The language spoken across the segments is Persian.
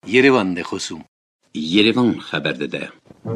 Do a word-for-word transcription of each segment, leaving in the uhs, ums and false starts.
Yerevan de خصوم Yerevan خبر داده.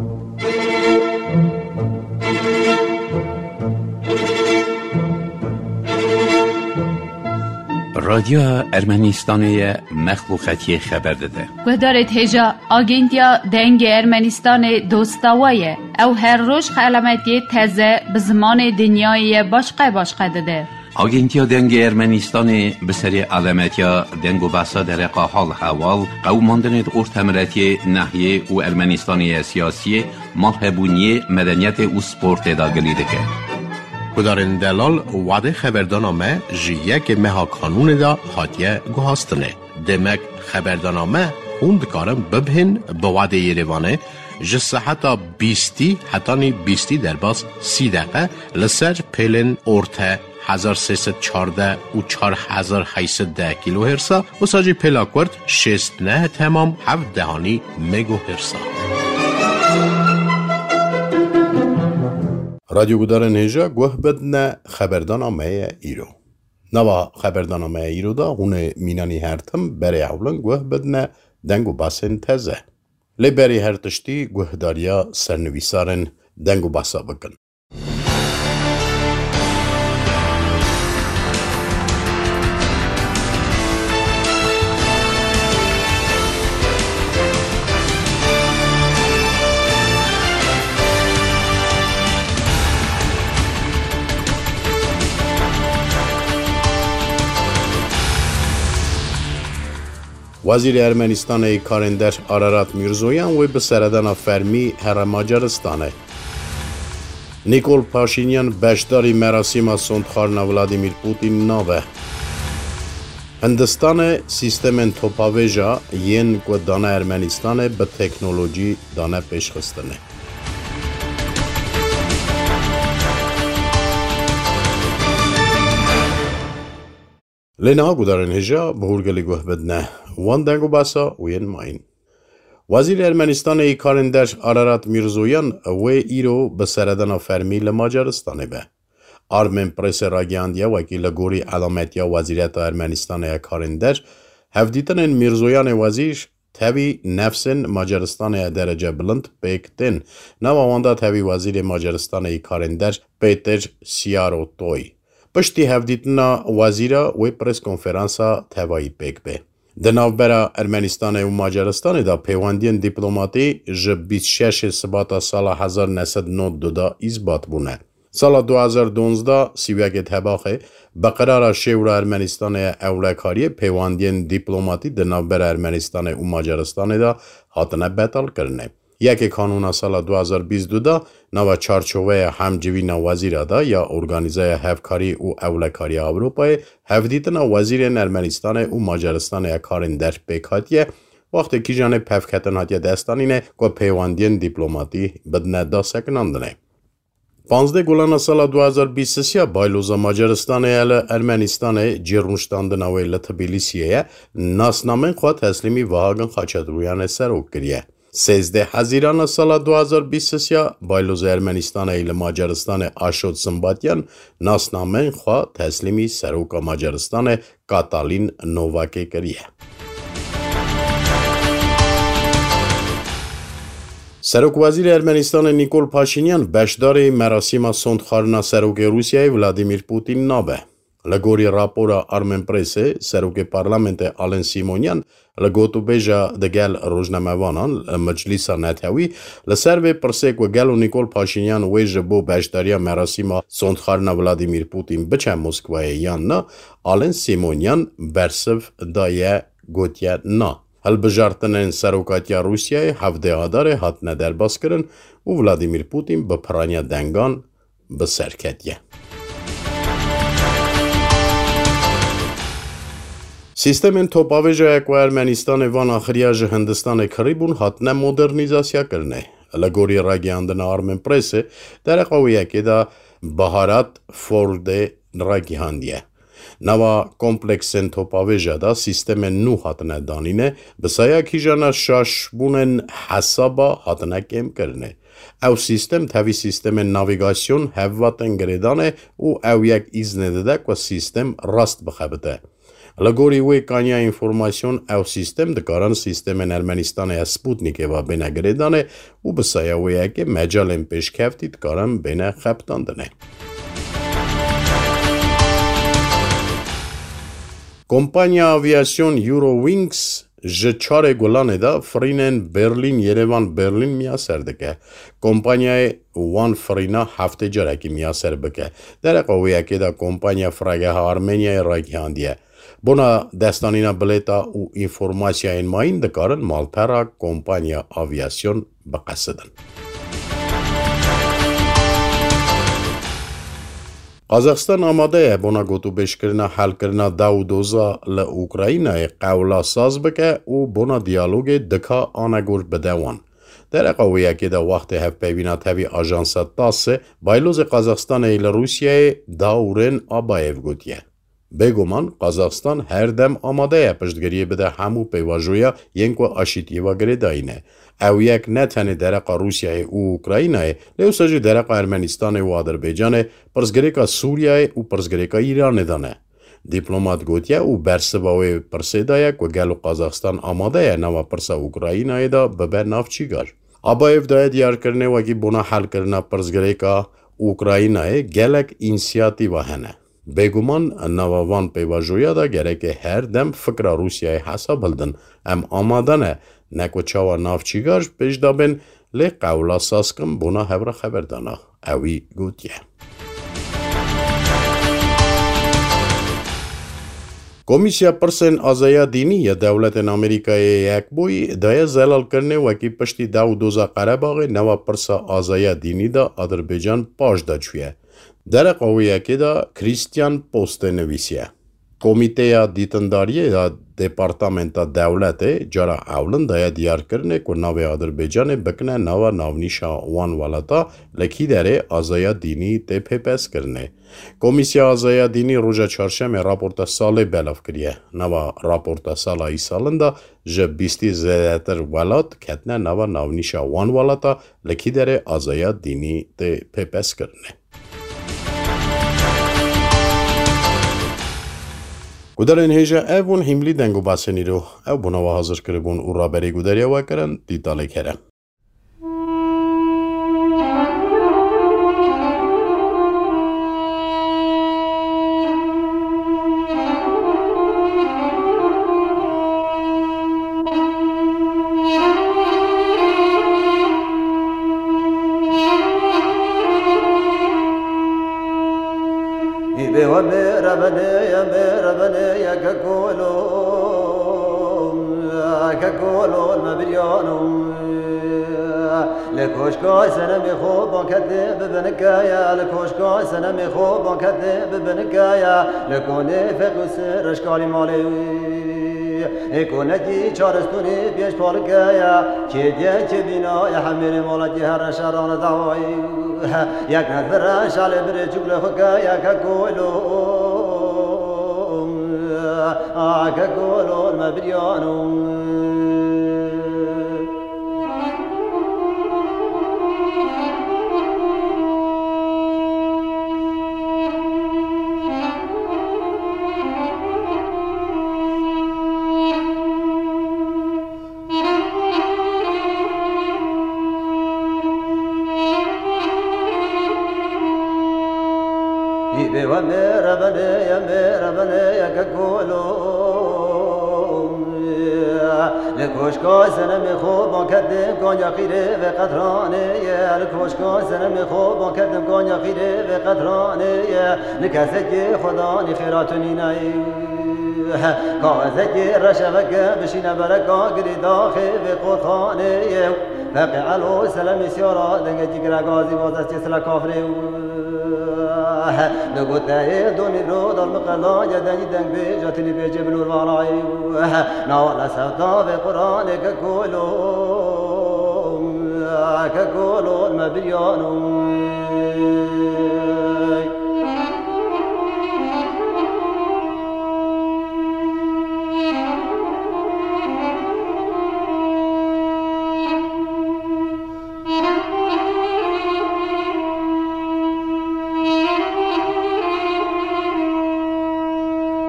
رادیو ارمنستان مخلوقاتی خبر داده. گذارت هجا آگنتیا دنگ ارمنستان دوستاویه او هر روز علامتی تازه به زمان دنیای باشقه باشقه داده. آگنتیا دنگ ارمنستان به سری علامتیا دنگ و بسا در قاحال حوال قوماندنت ارتمرتی نحیه و ارمنستانی سیاسی مالهبونی مدنیت و سپورت داگلیده که کدارن دلال وعده خبردانامه جیه که مها کانون دا حاتیه گوهاستنه. دمک خبردانامه خوند کارم ببهن به وعده یریوانه جسه حتی بیستی حتی نی بیستی در باز سی دقیقه لسر پیلن ارته هزار سیصد چارده و چار هزار هیصد ده کیلو هرسا و ساجی پیلاکورد شست نه تمام هفت دهانی مگو هرسا. رادیو گودار نیجا گوه بدن خبردانامه ایرو. نوا خبردانامه ایرو دا هونه مینانی هرتم بری اولن گوه بدن دنگو باسن تزه. لی بری هرتشتی گوه داریا سرنویسارن دنگو باسا بکن. وزیر ارمنستان کارندر آرارات میرزویان و به سردان فرمی هر ماجرستانه. نیکول پاشینیان بشداری مراسم سندخارنا ولادیمیر پوتین ناوه. هندستان سیستم توپاویجا ین و دانه ارمنستان به تکنولوژی دانه پیش خستنه. لینها گودارن هجا بهورگلی گوه بدنه وان دنگو باسا وین ماین. وزیر ارمنستان ای کارندر آرارات میرزویان و ایرو به سردان فرمی لماجرستانه به. آرمن پرس راگیاندیا وکیل گوری علامتیا وزیریت ارمنستان ای کارندر هفدیتن میرزویان وزیر تاوی نفسن ماجرستان درجه بلند بیکتن نواواندا تاوی وزیر ماجرستان ای کارندر پیتر سیارو توی. پشتی هفدیتنا وزیرا و پرس کنفرانسا توایی پیک به. دناوبرا ارمنستان و ماجرستان دا پیواندین دیپلوماتی جه بیست و شش سباتا سال هزار و نهصد و نود و دو اثبات بونه. سال دو هزار و دوازده سیویک تباخه بقرار شورا ارمنستان اولکاری پیواندین دیپلوماتی دناوبرا ارمنستان و ماجرستان دا هاتنه بطل کرنه. یکی کانون سال دو هزار و بیست و دو نو چارچوبه همجوین وزیر دا یا ارگانیزه هفکاری و اولکاری اروپای هفدیتن وزیر ارمنستان و ماجرستان کارندر پیکاتیه وقتی که جانب پفکتن هاتیه دستانینه که پیواندین دیپلوماتی بدنه دا سکناندنه. پانزده گلان سال دو هزار و بیست و سه بایلوزا ماجرستان ال ارمنستان جرمشتاندن اویل تبلیسیه ناسنامه خواهد تسلیمی وهاگن خاچد رویان سروک کریه. سیزده هزیران سال دو هزار و بیست و سه بایلوز ارمنستان ایل ماجرستان آشود سنباتیان ناسنامه خواه تسلیمی سروک ماجرستان کاتالین نوواکی کریه. سروک وزیر ارمنستان نیکول پاشینیان بشدار مراسم سندخارنا سروک روسیه ولادیمیر پوتین نابه. لگوری راپورا آرمن پریسه سروک پارلمنت آلن سیمونیان لگوتو بیجا دگل روزنامه‌وانان مجلس نتاوی لسر و پرسک و گل و نیکول پاشینیان ویج بو بشداریا مراسم سندخارنا ولادیمیر پوتین بچه مسکوی یان نه آلن سیمونیان برسف دایه گوتیه نه. هل بجارتنن سروکاتیا روسیه هفته آداره هات ندر باز کرن و ولادیمیر پوتین به پرانیا دنگان به سرکتیه. سیستم توپاویجا اکو ارمنستان وان آخریا جه هندستان کریبون هاتنه مدرنیزاسیا کرنه. لگوری راگیاندن آرمن پریسه در قویه که دا بهارات فورده راگیاندیه. نوا کمپلکسن توپاویجا دا سیستم نو هاتنه دانینه بسایا کی جانا شاش بونن حسابا هاتنه کم کرنه. او سیستم تاوی سیستم ناویگاسیون هفواتن گریدانه و او یک ایزنه دده که سیستم راست بخبته. لگوری وی کانیا اینفورماسیون او سیستم دکارن سیستم ارمنستان سپوتنیک و بین گریدانه و بسایا ویه که مجال پیش کفتی دکارن بین خبتاندنه. کمپانیا آویاسیون یورو وینگز ج چار گلانه دا فرینن برلین یروان برلین میاسر دکه. کمپانیای وان فرینا هفته جرکی میاسر بکه. در قویه که دا کمپانیا فرگه ها آرمینیای رایگی هاندیه. بنا دستانینا بلیتا و اینفورماسیا این ماین دکارن مالپرا کمپانیا آویاسیون بقصدن. قازقستان آماده بنا گوتو بیش کرنا حل کرنا داو دوزا ل اوکراینای قولا ساز بکه و بنا دیالوگ دکا آنگور بدوان. در قویه که دا وقت هف پیوینا تاوی آجانس تاسه بایلوز قازقستان ایل روسیه داورن آبایف گوتیه. بگومان قازقستان هر دم آماده پشتگیری بده همو پیواجویا ینکو آشیتی و گریداینه. او یک نه تنه درق روسیه و اوکراینه لیو سجی درق ارمنستان و آذربایجان پرزگریکا سوریه و پرزگریکا ایران دانه. دیپلمات گوتیه و برسباوی پرسیدایه که گلو قازقستان آماده نوا پرسا اوکراینه دا ببر نافچیگر. آبایف دای دیار کرنه وگی بنا حل کرنه پرزگریکا اوکراینه گلک اینسیاتیو هنه. بگومان نووان پیواجویا دا گره که هر دم فکر روسیه حساب هلدن ام آمادنه نکو چاوا نافچیگارش پیش دابن لی قولا ساسکم بنا هبرا خبر دانا اوی گوتیه. کمیسیا پرسن آزایا دینی یا دولت امریکای یک بوی دای زلال کرنه وکی پشتی داو دوزا قرباغ نوا پرسا آزایا دینی دا آذربایجان پاش دا چویه. در قویه که دا کریستیان پوست نویسیه. کمیته یا دیتنداری یا دپارتامنتا دولت جارا اولن دایا دیار کرنه که نوی آذربایجان بکنه نوا ناونیشا وان والاتا لکی داره آزایا دینی تی پیپس کرنه. کمیسیا آزایا دینی روژا چارشم راپورتا سال بلاف کریه. نوا راپورتا سال ای سالن دا جه بیستی زیادتر ولات کتنه نوا ناونیشا وان والاتا لکی داره آزایا دینی تی پیپس کرنه. گودرین هیجا ایوون هملی دنگو باسنی رو او بنا و حاضر کربون او را بری گودریا و کرن دیتاله کرن. لکوشکای سنم خوب بانکده ببنکایا لکوشکای سنم خوب بانکده ببنکایا لکونه فقوس رشکالی مالی اکونه جی چارستونی بیش پالکایا چه دیه چه بینا یا حمیر مالا هر شران دعوایی یک نظر شال بره چگل خکایا ککولو ککولو المبریانو و میرا بنی یا میرا بنی یا ککولو لکوشکای سنم خوب ما کدیم کانیا خیره و قطرانه لکوشکای سنم خوب ما کدیم کانیا خیره و قطرانه لکسه که خدا نی خیراتونی نایی کازه که رشوه بشینه برکا گری داخل و قرخانه فقی علو سلام سیارا دنگه جگر گازی بازستی سلا کافره نقطة دوني رو دار مقلا جدني دنگ بي جاتني بي جبل الوراي نوالا سوتا في قرآن ككولو ككولو المبريانو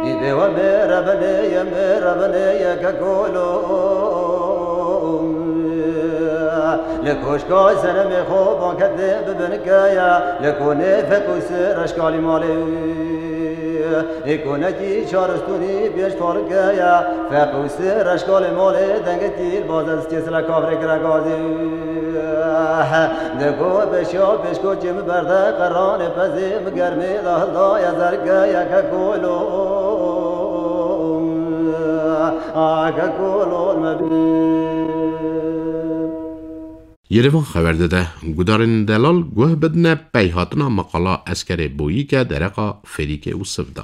ایده و مربنه مربنه ککولو لکوشکای سنم خوب کده ببنکایا لکونه فکوس رشکالی مالی اکونه کی چارستونی بیش فارکایا فکوس رشکالی مالی دنگتیل باز از کسلا کافر کرگازی دکو بشیا بشکو جم برده قران پزیم گرمی دهلا یا زرگایا ککولو ککولو مبین یروان خبر داده گودارن دلال گوه بدنه پیهاتنا مقالا اسکر بویی که درقا فریک و سفدا.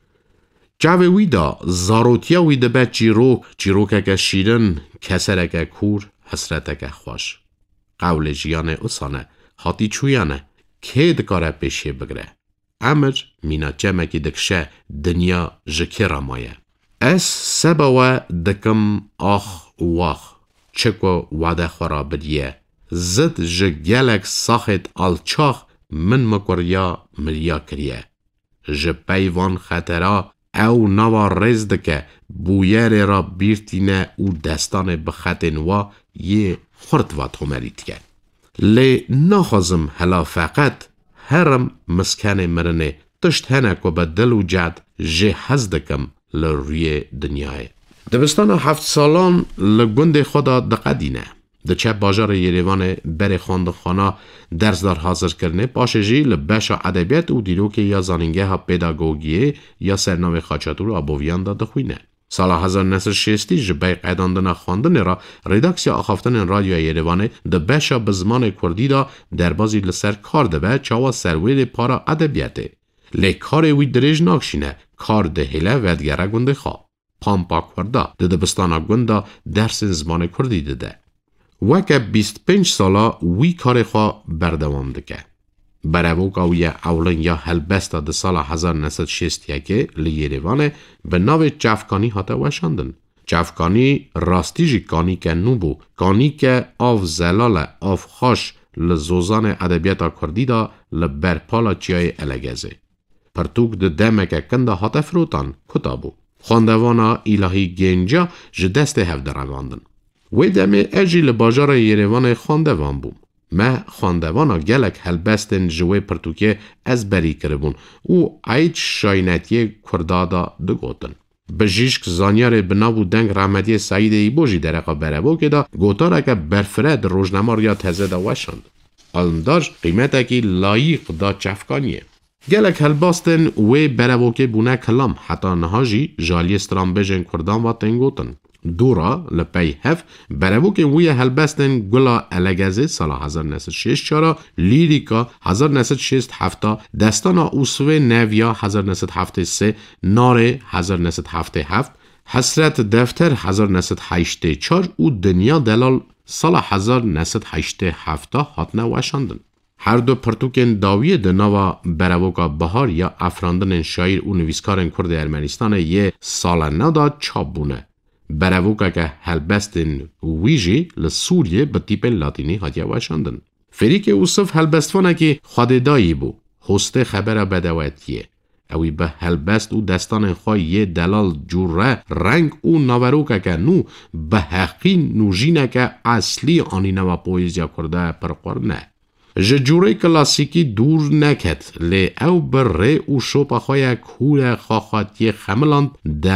جاوه ویدا زاروتیا ویده به چیروک چیروکه شیرن کسرک کور حسرتک خوش. قول جیان اصانه حاتی چویانه که دکاره پیشه بگره. امر مینا جمعی دکشه دنیا جکر مایه. اس سبا دکم آخ واخ چکو وعده خورا بدیه. زد جگلک ساخت آلچاخ من مکریا مریا کریه. جپیوان خطرا او نوا رزد که بویر را بیرتینه او دستان بخطن و یه خورد و تومریت که. لی نخوزم هلا فقط هرم مسکن مرنه تشت هنک و بدل و جد جه هزدکم لروی دنیای. دبستان هفت سالان لگند خدا دقدینه. دچه باجار یریوان بر خواندخانه درس دار حاضر کرنه باشه جی لبشا ادبیات و دیروک یا زانینگه ها پیداگوگیه یا سرنامه خاچاتور آبویان دا دخوینه. سال هزار و نهصد و شصت جبه قیداندن خواندن را ریداکسیا آخافتن رادیو یریوان دبشا بزمان کردی دا دربازی لسر کار دبه چاوا سرویر پارا ادبیاته. لی کار وی دریج ناکشینه کار دهیله ودگره گنده خواه. پامپا کرده ده دبستانا گنده درس زمان کردی دده. وکه بیست پنج سالا وی کار خواه بردوام دکه. برای وی اولن یا هلبستا ده سال هزار و نهصد و شصت و یک لیریوانه به ناو جفکانی هاته وشاندن. جفکانی راستی جی کانی که نو بو. کانی که آف زلال آف خوش لزوزان ادبیاتا کردی دا لبرپالا چیای الگزه. پرتوک ده دمه که کنده هاته فروتان کتابو. خواندوانا الهی گنجا جدست هفته رواندن. وی دمه اجی لباجار یریوان خواندوان بوم. ما خواندوانا گلک هلبستن جوی پرتوکه از بری کربون او عید شاینتی کردادا دگوتن. بجیشک زانیار بناو دنگ رحمتی سعید ایبوجی درقا برابو که دا گوتاره که برفرد روزنامار یا تزه دا وشند. آلنداج قیمته که لایق دا چفکانیه. گلک هلباستن وی برابو که بونه کلام حتی نهاجی جالی استرامبیجن کردان و تنگوتن. دورا لپی هف برابو که وی هلبستن گلا الگزه سال هزار و نهصد و شصت چارا لیریکا هزار و نهصد و شصت هفتا دستانا اوسوه نویا هزار و نهصد و هفتاد و سه ناره هزار و نهصد و هفتاد و هفت حسرت دفتر هزار و نهصد و هشتاد و چهار و دنیا دلال سال هزار و نهصد و هشتاد و هفت هاتنه وشاندن. هر دو پرتوکن داویه دناوا براوکا بهار یا افراندن شاعر و نویسکارن کرد ارمنستان یه سال ندا چاپ بونه. براوکا که هلبستن ویجی لسوریه به تیپ لاتینی هاتیا وشاندن. فریک اوصف هلبستوانه که خوددایی بو. هسته خبر بدواتیه. اوی به هلبست و دستان خواه یه دلال جوره رنگ و نوروکا که نو به حقی نوجینه که اصلی آنی نوا پویزیا کرده پرقرنه. جوره کلاسیکی دور نکت لی او بر ری و شوپا خواه کور خواهاتی خملاند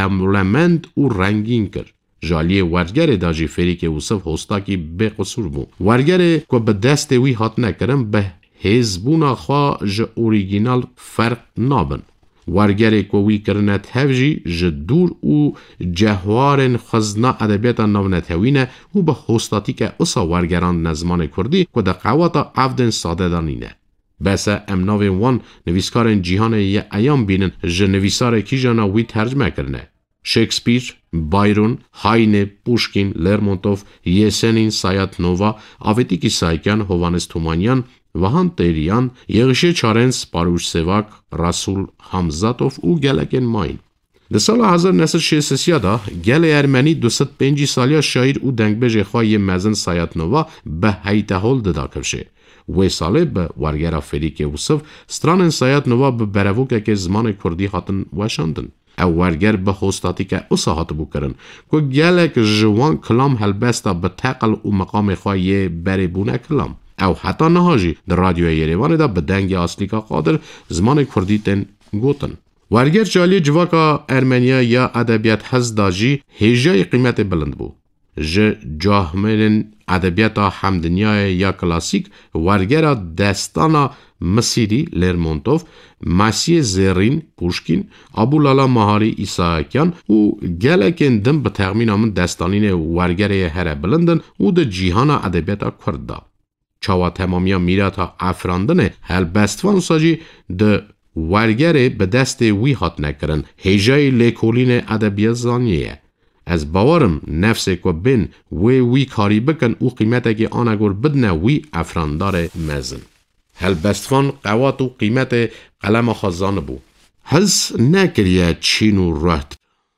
دملمند و رنگین کرد. جالی ورگر داجی فریک اوصف هستا کی به قصور بو. ورگر که به دست وی هات نکرم به حزبونا خواه جه اوریگینال فرق نابن. ورگر که وی کرنه تفجی جه دور و جهوارن خزنا ادبیتا نو نتوینه و به هستاتی که اصا ورگران نزمان کردی که ده قواتا افدن ساده دانینه. بسه امناوی وان نویسکارن جیهان یه ایام بینن جه نویسار کی جانا وی ترجمه کرنه. شکسپیر، بایرون، هاینه، پوشکین، لرمونتوف، یسنین، سایت نووا، آویتیکی سایکان، هوانس تومانیان، وهان تیریان، یغشه چارنس، پاروش سواک، رسول حمزاتوف و گلکن ماین. ده سال هزار و نهصد و شصت و سه دا گل ارمنی دویست و پنج سالیا شاعر و دنگبج خواه مزن سایت نووا به هیته هول ددا کرشه. وی ساله به ورگر فریک اوصف ستران سایت نووا به براوکه که زمان کردی هاتن وشاندن. او ورگر به هستاتی که اصاحات بو کرن که گلک جوان کلام هلبستا به تقل و مقام خواهی بری بونه کلام او حتی نهاجی در رادیو یریوان دا به دنگ اصلی که قادر زمان کردی تن گوتن. ورگر جالی جواکا ارمنیا یا ادبیات هز داجی هیجای قیمت بلند بو. ج جاهمرن ادبیات همدنیای یا کلاسیک ورگر دستانا مسیری لرمونتوف، ماسی زرین پوشکین، ابولالا ماهاری ایساکیان و گلکن دم به تخمین آمن دستانین ورگر هر بلندن و ده جیهان ادبیات کرد. چاوا تمامیا میراتا افراندن هل بستوان ساجی ده ورگر به دست وی هات نکرن هیجای لیکولین ادبیات زانیه. از باورم نفس کو بین وی وی کاری بکن او قیمت که آنگور بدن وی افراندار مزن. هل بستوان قوات و قیمت قلم خزان بو. هز نکریه چین و رهت.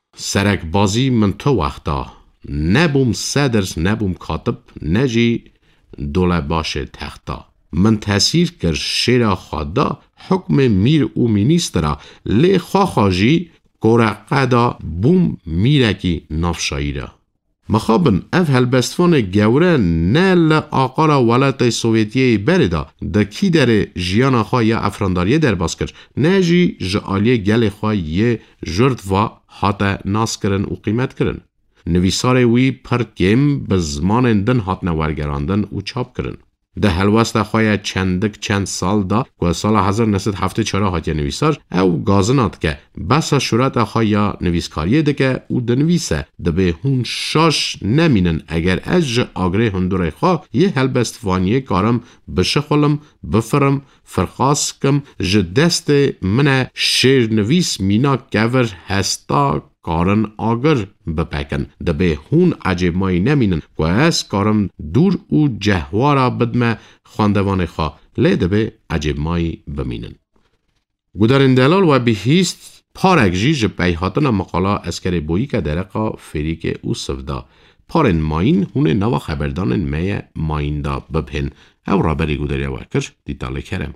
سرک بازی من تو وقتا. نبوم صدرس نبوم کاتب نجی دوله باشه تختا. من تاثیر کر شیر خدا حکم میر و مینیسترا لی خواخاجی گرقدا بوم میرکی نافشایی را. مخابن اف هلبستفان گوره نه لآقارا ولایت سوویتیه بردا ده کی در جیان خواه یا افرانداریه در باز کر نه جی جعالی گل خواه یه جرد و حتا ناس کرن و قیمت کرن. نویسار وی پر کم به زمان دن حت نورگراندن و چاپ کرن. ده هلوست خواه چندک چند سال دا که سال هزار نسد هفته چرا حتی نویسار او گازنات که بسا شورت خواه یا نویسکاریه ده که او ده نویسه ده به هون شاش نمینن اگر از جه آگره هندوره خواه یه هلبستوانیه کارم بشخولم بفرم فرخاس کم جه دست من شیر نویس مینا گور هستا کارن آگر بپکن ده به هون عجب مایی نمینن و از کارم دور او جهوارا بدمه خواندوان خواه لیده به عجب مایی بمینن. گودارن دلال و بهیست پارک جی جب بیهاتن مقالا اسکر بویی که درقا فریک او سفدا پارن ماین هون نوا خبردانن میه ماین دا ببهن او را بری گوداری وکر دیتاله کرم.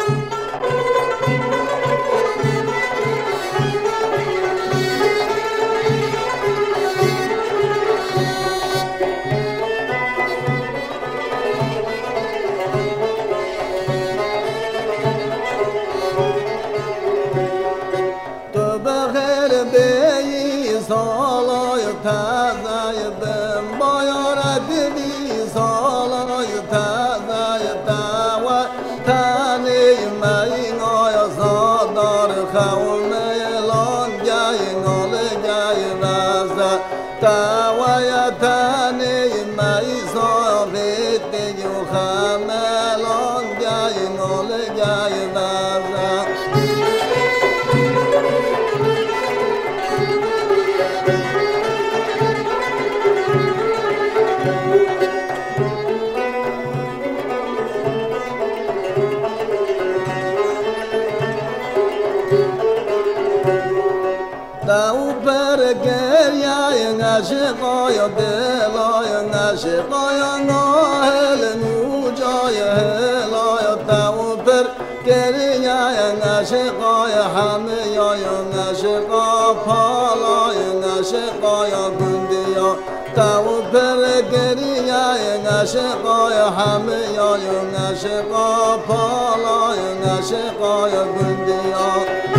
عاشقای دلای عاشقای ناهل نوجای هلای تو پر گریای عاشقای همه یای عاشقا پالای عاشقای گندیا تو پر گریای عاشقای همه یای عاشقا پالای عاشقای گندیا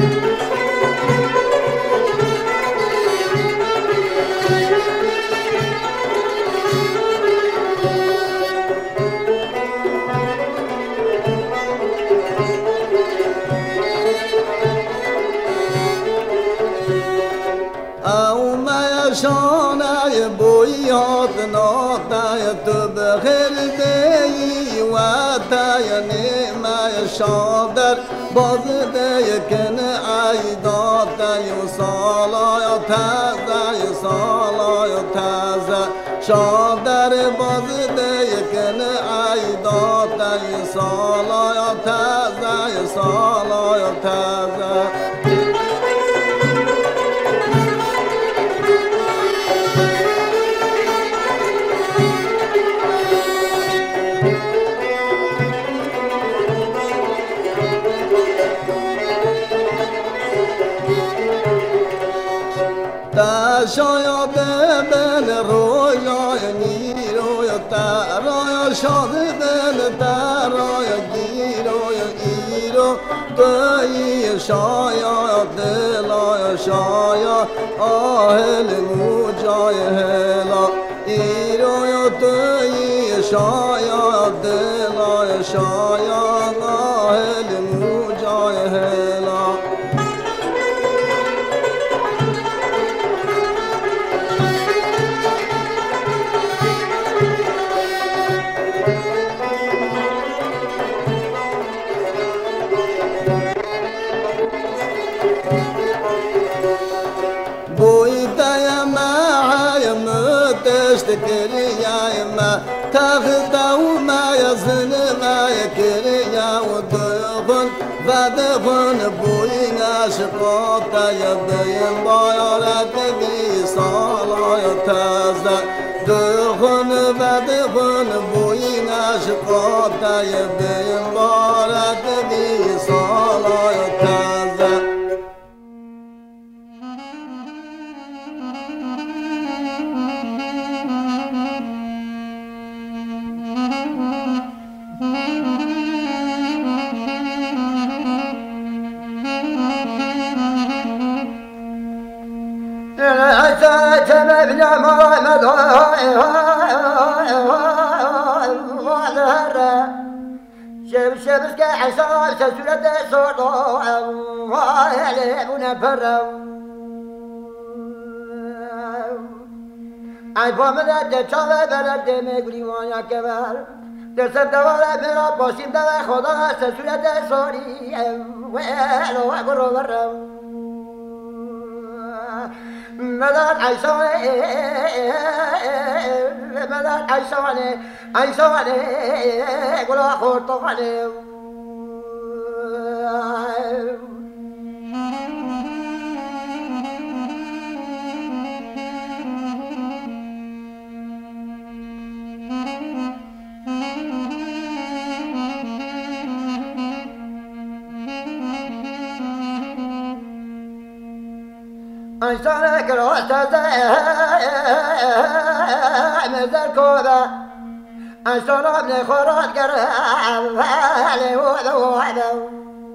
شانه بویات ناتای تو بخیر دی و تای نیمه شادر باز دی کن عیداتای سالای تازه سالای تازه شادر باز دی کن عیداتای سالای تازه سالای تازه تا شاید بل رویای نیروی ترای شاد بل ترای گیروی ایرو توی شاید دلای شاید آهل موجای هلا ایروی توی شاید دلای شاید آهل موجای هلا تشتكريا ما تاخذ وما يزن ما يكريا ودخن فدخن بوين عشقاتا يبين بايرات بي صالا يتازا دخن فدخن بوين عشقاتا يبين بايرات بي صالا يتازا شب شبس كحساب سلسلة صوت ويلعبون فرم أي فمدة تشابه بلد مقولي وانا كبار درسم دوالة برا باشيم دوا خدا سلسلة صوري ويلو أقرو فرم مدار عيشاني مدار عيشاني عيشاني قولوا خورطاني عيشاني قولوا مزار كوبا عشان ابن خورات قرب علي وذوعده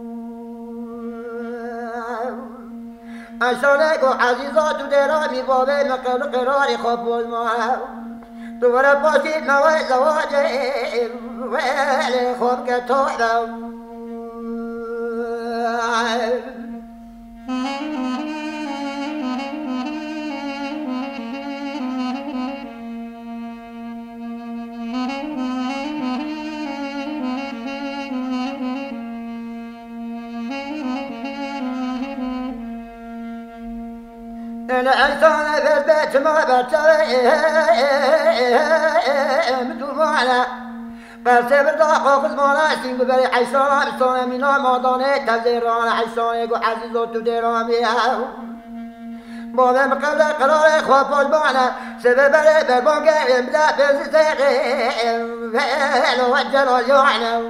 عشان اكو عزيزات ودرامي بابي مقل قراري خبوز معه دورة باشيد موي زواجي ويلي خوب كتوحده الإنسان في البيت ما بتسوي مدموعنا بس بالضاق وقزمونا سينقو بري حيسانا بسونا منا ماداني تزيرانا حيسانا يقو عزيزو تديران بيهاو بابا مقبل قرار خواب البانا سبب بري بالبانقي بلا بيزي سيقي فيلو وجلو يوعنا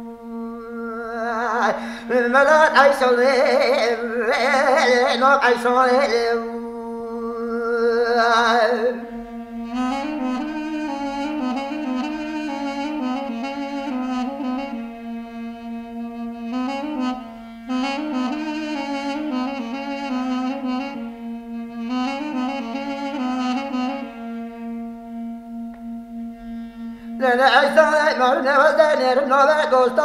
ملات عيسوني نوك عيسوني لنا عيسان مرنا وزدنا ربنا بقوستا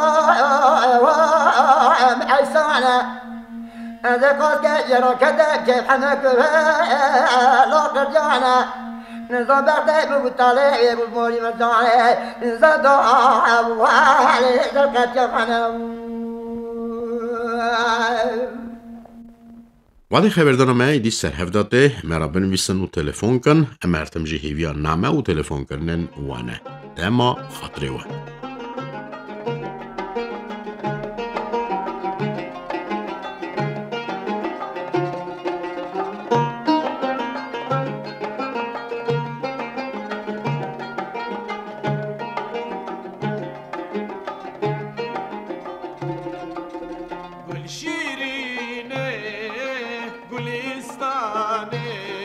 عيسانا هذا قد جرى كذا كيف حنك لا قرجانا نظام بعتب بالطالع بالمولي مزاعي نزدا وعلي زرقت جفنا وادي خبردارنامه ایدی سرهفداده مرابن ویسن و تلفن کن امرتم جهیویا نامه و تلفن کرنن وانه دما خاطره وان گل شیرینه گلستانه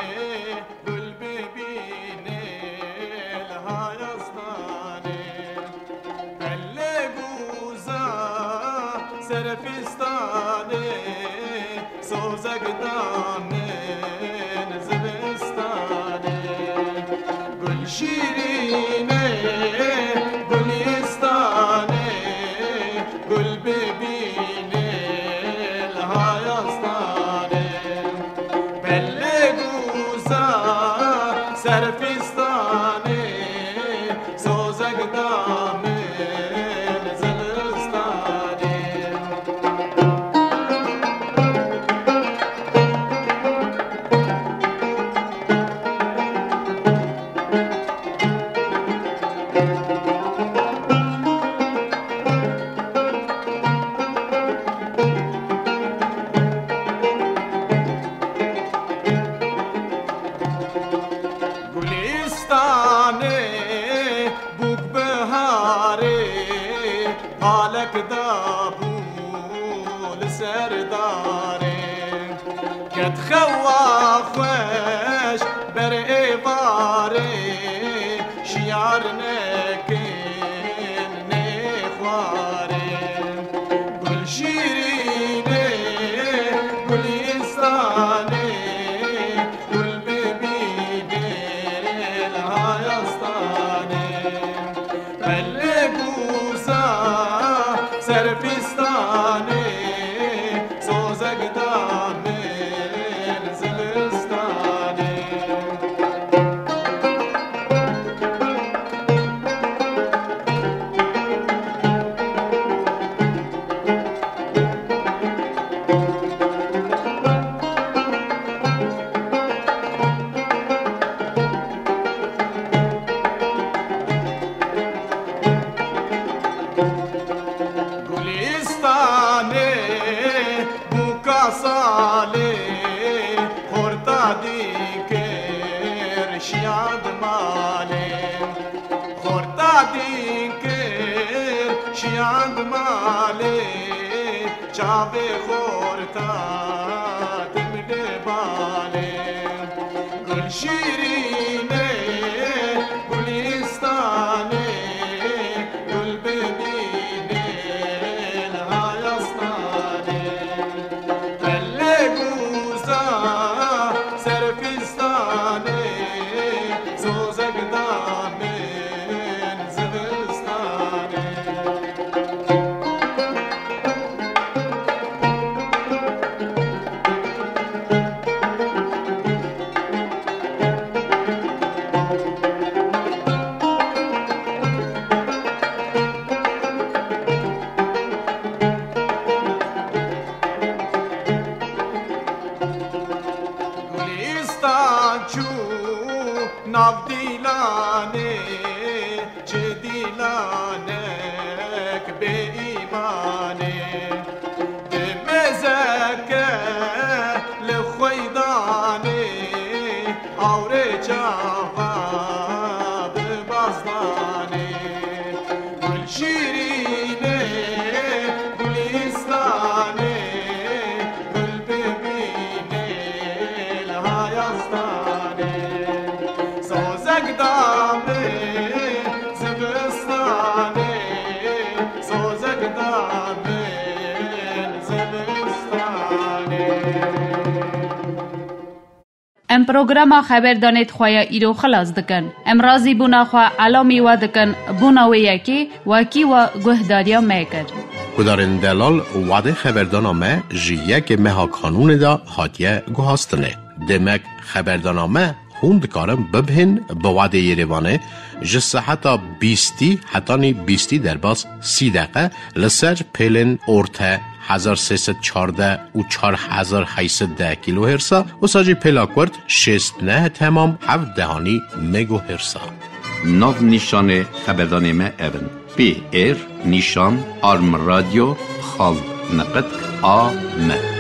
ام پروگرام خبر دانید خواه ایرو خلاص دکن. ام رازی بونا خواه علامی و دکن بونا و یکی وکی و گهداریا میکر. کدارن دلال وعده خبردانامه جیه که مها کانون دا حادیه گوهاستنه. دمک خبردانامه خوند کارم ببهن با وعده یریوانه جسه حتی بیستی حتی نی بیستی در باز سی دقیقه لسر پیلن ارته هزار سیصد چارده و چار هزار هیصد ده کیلو هرسا و ساجی پلاکورد شست نه تمام هفت دهانی مگو هرسا. ناو نیشان خبردانامه اون پی ایر نیشان آرم رادیو خال نقد آ م